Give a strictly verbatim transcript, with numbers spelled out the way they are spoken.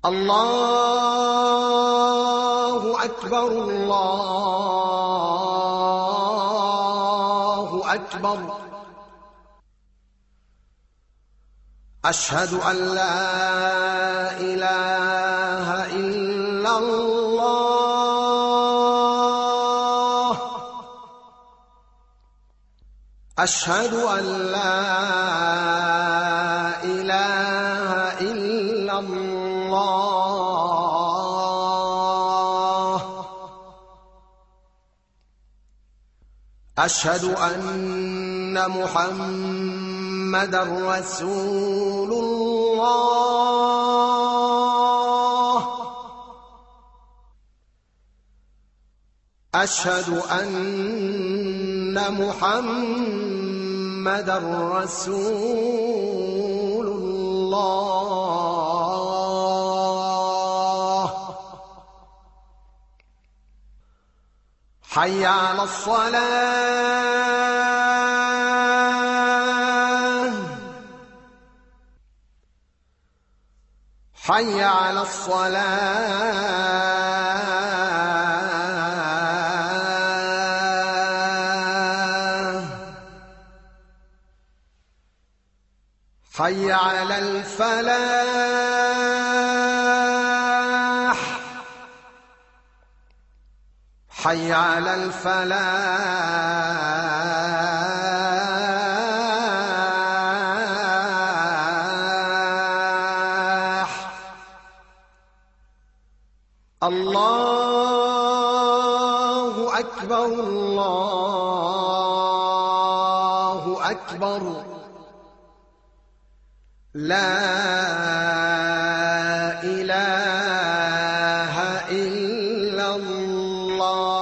الله أكبر الله أكبر. أشهد أن لا إله إلا الله. أشهد أن لا إله إلا الله. أشهد أن محمدًا رسول الله. أشهد أن محمدًا رسول الله. حي على الصلاة. حي على الصلاة. حي على الفلاح. حي على الفلاح. الله أكبر الله أكبر. لا إله إلا الله.